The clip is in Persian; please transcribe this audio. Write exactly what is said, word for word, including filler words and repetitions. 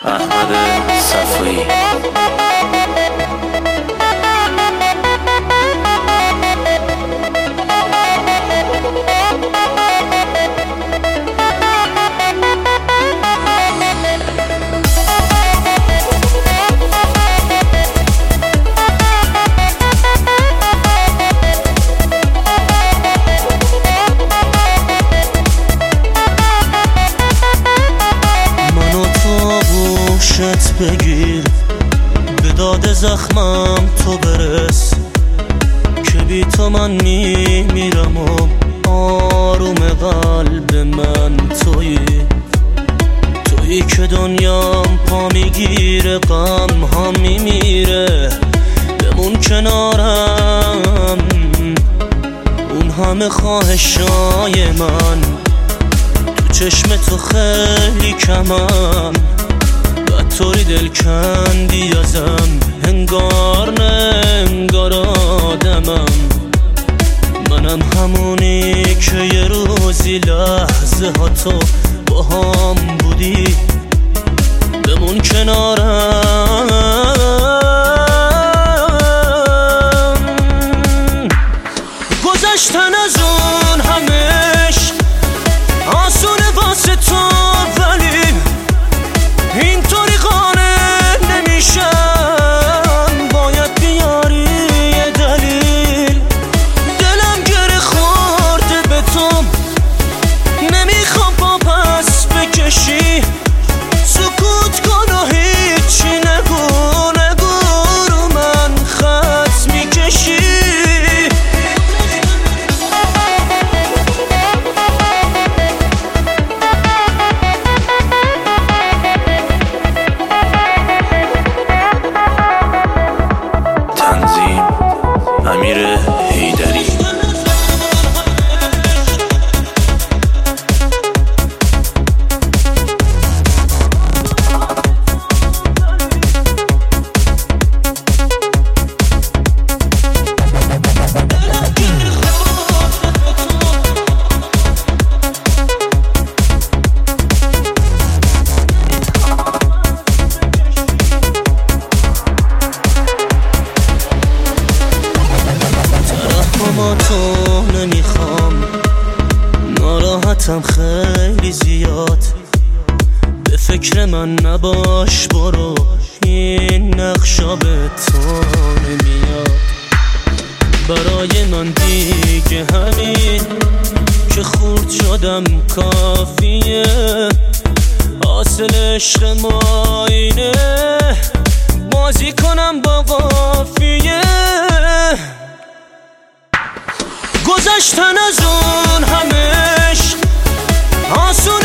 احمد صفایی. بگیر به داد زخمم تو برس که بی تو من میمیرم و آروم قلب من تویی تویی که دنیام پا میگیره غم ها میمیره بمون کنارم اون همه خواهشای من تو چشم تو خیلی کمم طوری دل کندی ازم انگار نه انگار آدمم منم همونی که یه روزی لحظه ها تو با هم بودی بمون کنارم گذشتن از اون همش آسونه واسه تو ولی اینطوری قانع نمیشم باید بیاری یه دلیل دلم گره خورده به تو نمیخوام پا پس بکشی سکوت کن و هیچی نگو نگو رو من خط میکشی امیر حیدری. ما تو نمیخوام ناراحتم خیلی زیاد به فکر من نباش برو این نقشا به تو نمیاد برای من دیگه همین که خورد شدم کافیه حاصل عشق ما اینه بازی کنم با قافیه گذشتن از اون همش آسون